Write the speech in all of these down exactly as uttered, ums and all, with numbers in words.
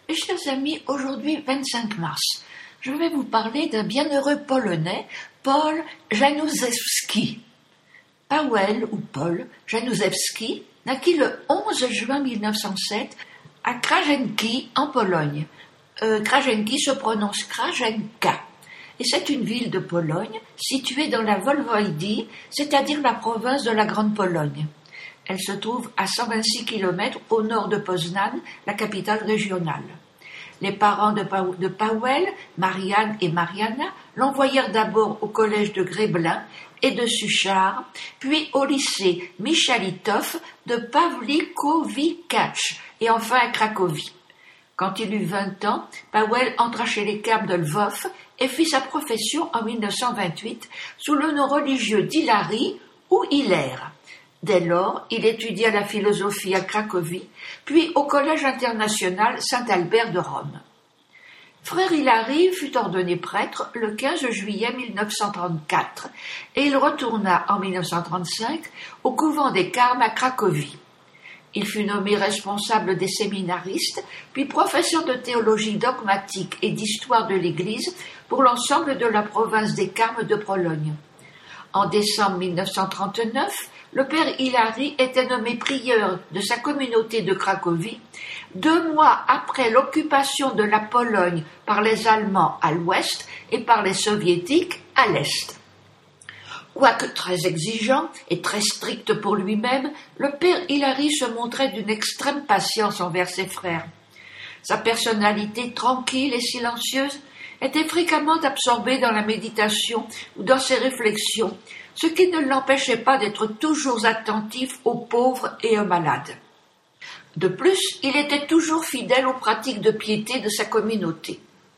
Mes chers amis, aujourd'hui vingt-cinq mars, je vais vous parler d'un bienheureux Polonais, Paul Januszewski. Paweł ou Paul Januszewski naquit le onze juin mille neuf cent sept à Krajenki en Pologne. Euh, Krajenki se prononce Krajenka et c'est une ville de Pologne située dans la Woiwodie, c'est-à-dire la province de la Grande Pologne. Elle se trouve à cent vingt-six kilomètres au nord de Poznań, la capitale régionale. Les parents de, pa- de Paweł, Marianne et Mariana, l'envoyèrent d'abord au collège de Grébelin et de Suchar, puis au lycée Michalitov de Pawlikowicz et enfin à Cracovie. Quand il eut vingt ans, Paweł entra chez les Carmes de Lwów et fit sa profession en mille neuf cent vingt-huit sous le nom religieux d'Hilary ou Hilaire. Dès lors, il étudia la philosophie à Cracovie, puis au Collège international Saint-Albert de Rome. Frère Hilary fut ordonné prêtre le quinze juillet mille neuf cent trente-quatre et il retourna en mille neuf cent trente-cinq au couvent des Carmes à Cracovie. Il fut nommé responsable des séminaristes, puis professeur de théologie dogmatique et d'histoire de l'Église pour l'ensemble de la province des Carmes de Pologne. En décembre mille neuf cent trente-neuf, le père Hilary était nommé prieur de sa communauté de Cracovie, deux mois après l'occupation de la Pologne par les Allemands à l'ouest et par les Soviétiques à l'est. Quoique très exigeant et très strict pour lui-même, le père Hilary se montrait d'une extrême patience envers ses frères. Sa personnalité tranquille et silencieuse était fréquemment absorbé dans la méditation ou dans ses réflexions, ce qui ne l'empêchait pas d'être toujours attentif aux pauvres et aux malades. De plus, il était toujours fidèle aux pratiques de piété de sa communauté.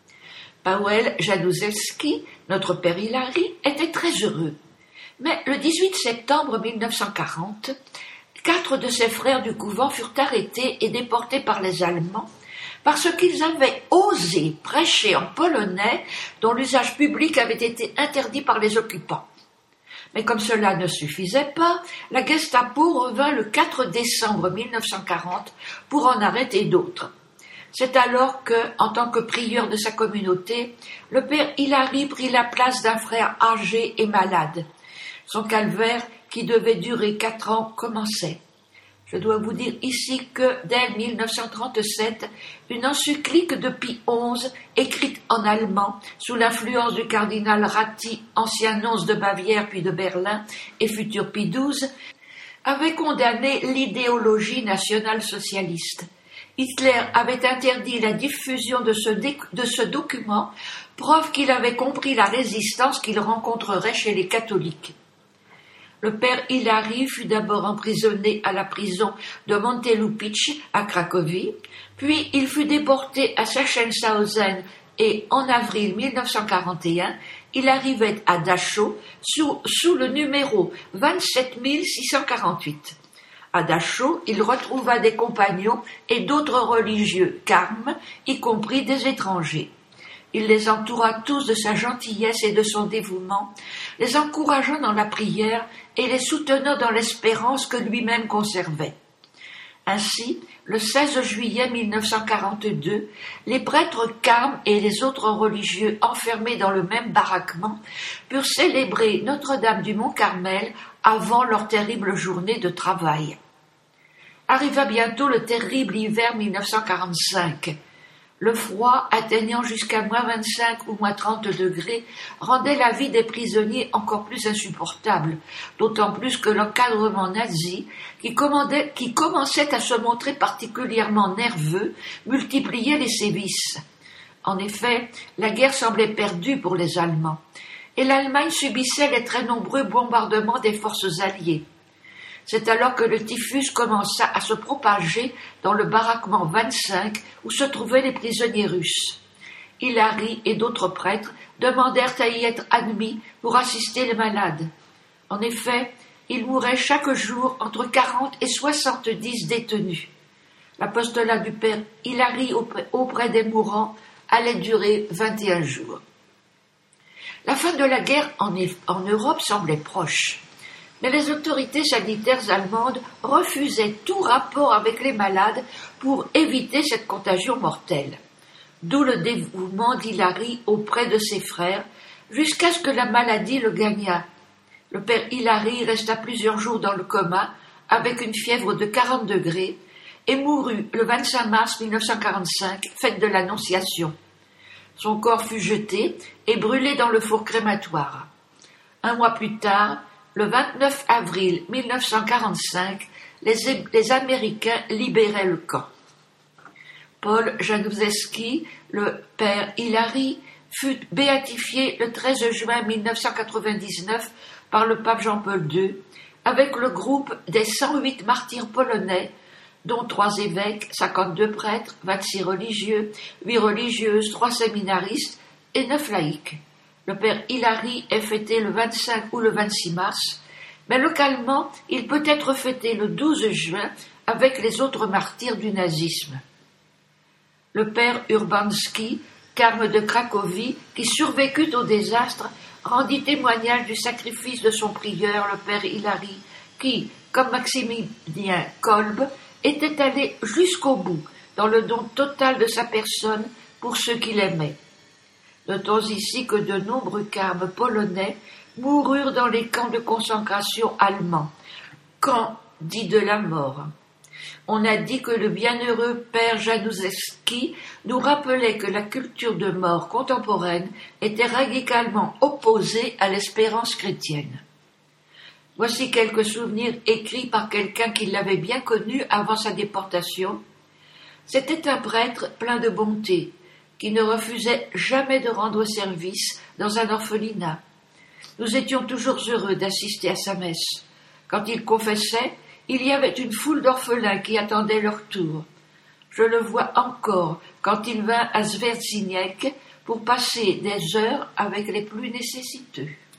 Paweł Januszewski, notre père Hilary, était très heureux. Mais le dix-huit septembre mille neuf cent quarante, quatre de ses frères du couvent furent arrêtés et déportés par les Allemands parce qu'ils avaient osé prêcher en polonais dont l'usage public avait été interdit par les occupants. Mais comme cela ne suffisait pas, la Gestapo revint le quatre décembre mille neuf cent quarante pour en arrêter d'autres. C'est alors que, en tant que prieur de sa communauté, le père Hilary prit la place d'un frère âgé et malade. Son calvaire, qui devait durer quatre ans, commençait. Je dois vous dire ici que, dès mille neuf cent trente-sept, une encyclique de Pie onze, écrite en allemand, sous l'influence du cardinal Ratti, ancien nonce de Bavière puis de Berlin, et futur Pie douze, avait condamné l'idéologie nationale-socialiste. Hitler avait interdit la diffusion de ce, dé- de ce document, preuve qu'il avait compris la résistance qu'il rencontrerait chez les catholiques. Le père Hilary fut d'abord emprisonné à la prison de Montelupich à Cracovie, puis il fut déporté à Sachsenhausen et en avril mille neuf cent quarante et un, il arrivait à Dachau sous, sous le numéro vingt-sept mille six cent quarante-huit. À Dachau, il retrouva des compagnons et d'autres religieux carmes, y compris des étrangers. Il les entoura tous de sa gentillesse et de son dévouement, les encourageant dans la prière et les soutenant dans l'espérance que lui-même conservait. Ainsi, le seize juillet mille neuf cent quarante-deux, les prêtres carmes et les autres religieux enfermés dans le même baraquement purent célébrer Notre-Dame du Mont-Carmel avant leur terrible journée de travail. Arriva bientôt le terrible hiver mille neuf cent quarante-cinq. Le froid, atteignant jusqu'à moins vingt-cinq ou moins trente degrés, rendait la vie des prisonniers encore plus insupportable, d'autant plus que l'encadrement nazi, qui, commandait, qui commençait à se montrer particulièrement nerveux, multipliait les sévices. En effet, la guerre semblait perdue pour les Allemands, et l'Allemagne subissait les très nombreux bombardements des forces alliées. C'est alors que le typhus commença à se propager dans le baraquement vingt-cinq où se trouvaient les prisonniers russes. Hilary et d'autres prêtres demandèrent à y être admis pour assister les malades. En effet, il mourait chaque jour entre quarante et soixante-dix détenus. L'apostolat du père Hilary auprès, auprès des mourants allait durer vingt et un jours. La fin de la guerre en, en Europe semblait proche. mais les autorités sanitaires allemandes refusaient tout rapport avec les malades pour éviter cette contagion mortelle. D'où le dévouement d'Hilary auprès de ses frères, jusqu'à ce que la maladie le gagnât. Le père Hilary resta plusieurs jours dans le coma, avec une fièvre de quarante degrés, et mourut le vingt-cinq mars mille neuf cent quarante-cinq, fête de l'Annonciation. Son corps fut jeté et brûlé dans le four crématoire. Un mois plus tard, le vingt-neuf avril mille neuf cent quarante-cinq, les, les Américains libéraient le camp. Paul Januszewski, le père Hilary, fut béatifié le treize juin mille neuf cent quatre-vingt-dix-neuf par le pape Jean-Paul deux, avec le groupe des cent huit martyrs polonais, dont trois évêques, cinquante-deux prêtres, vingt-six religieux, huit religieuses, trois séminaristes et neuf laïcs. Le père Hilary est fêté le vingt-cinq ou le vingt-six mars, mais localement, il peut être fêté le douze juin avec les autres martyrs du nazisme. Le père Urbanski, carme de Cracovie, qui survécut au désastre, rendit témoignage du sacrifice de son prieur, le père Hilary, qui, comme Maximilien Kolbe, était allé jusqu'au bout dans le don total de sa personne pour ceux qu'il aimait. Notons ici que de nombreux carmes polonais moururent dans les camps de concentration allemands, camps dits de la mort. On a dit que le bienheureux père Januszewski nous rappelait que la culture de mort contemporaine était radicalement opposée à l'espérance chrétienne. Voici quelques souvenirs écrits par quelqu'un qui l'avait bien connu avant sa déportation. C'était un prêtre plein de bonté, qui ne refusait jamais de rendre service dans un orphelinat. Nous étions toujours heureux d'assister à sa messe. Quand il confessait, il y avait une foule d'orphelins qui attendaient leur tour. Je le vois encore quand il vint à Zverziniec pour passer des heures avec les plus nécessiteux.